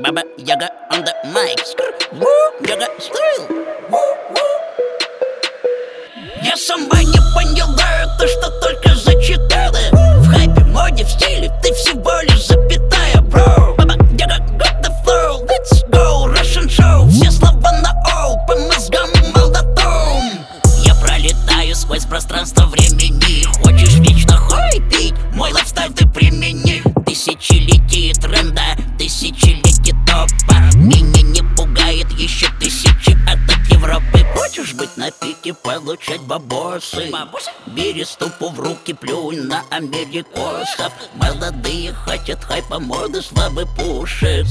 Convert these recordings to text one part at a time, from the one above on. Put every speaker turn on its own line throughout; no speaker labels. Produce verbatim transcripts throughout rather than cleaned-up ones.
Baba Yaga on the mic. Woo, Yaga style. Я сама не поняла, то что только зачитала. В хайпе, моде, в стиле ты всего лишь запятая, бро. Baba Yaga got the flow, let's go, Russian show. Все слова на O, по мозгам молотом. Я пролетаю сквозь пространство времени. Хочешь вечно хайпить, мой лайфстайл ты примени. Тысячелетие тренда, тысячелетие топа. Меня не пугает еще тысячи от Европы. Хочешь быть на пике, получать бабосы? Бери ступу в руки, плюнь на америкосов. Молодые хотят хайпа, моды, славы, пушек.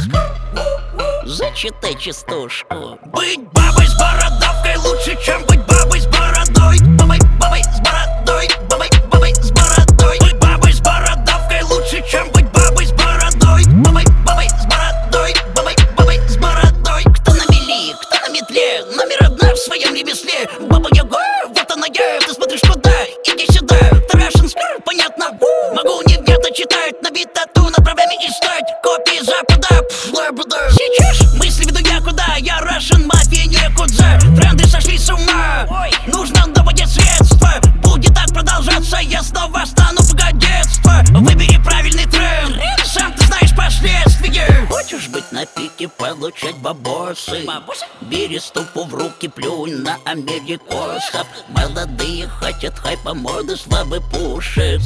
Зачитай частушку. Быть бабой с бородавкой лучше, чем быть бабой с бородой. Бабой, бабой с бородой, бабой, бабой с бородой. Быть бабой с бородавкой лучше, чем быть бабой с бородой. Бабой, бабой с бородой, бабой, бабой с бородой. Кто на мели, кто на метле, номер одна в своем ремесле. Баба Яга, вот она я, ты смотришь куда, иди сюда. Russian Skr, понятно, могу не где-то читать, набить тату над бровями и стать копией Запада. Сейчас мысли веду я куда, я Russian мафия некуда. Тренды сошли с ума, нужно доводить средства. Будет так продолжаться, я снова стану богатство. Выбери правильный тренд, сам ты знаешь последствия. Хочешь быть на пике, получать бабосы? Бери ступу в руки, плюнь на америкосов. Молодые хотят хайпа, моды, славы, пушек.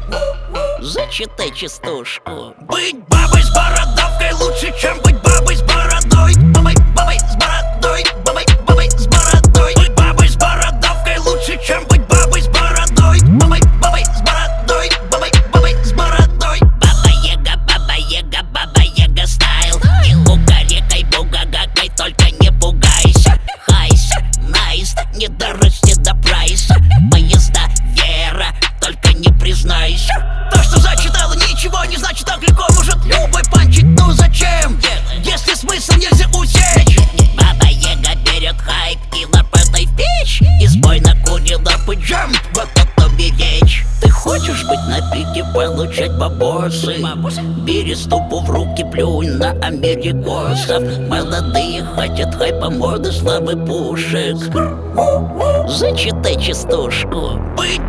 Зачитай частушку. Быть бабой с бородавкой лучше, чем быть бабой с бородой. Бабой, бабой с бородой, бабой, бабой с бородой. Быть бабой с бородавкой лучше, чем быть бабой с бородой. Бабой, бабой с бородой, бабой, бабой с бородой. Баба Яга, баба Яга, баба Яга стайл. И кукарекай, бугагакай, только не пугайся. Хайс, найс, не дорости до прайса. Поезда, вера, только не признайся. То, что зачитала, ничего не значит, так легко может любой панчить. Ну зачем, если смысл нельзя усечь? Баба Яга берет хайп и лопатой в печь. Избой накурила пыджам, вот о тебе речь. Ты хочешь быть на пике, получать бабосы? Бери ступу в руки, плюнь на америкосов. Молодые хотят хайпа, моды, славы, пушек. Зачитай частушку. Быть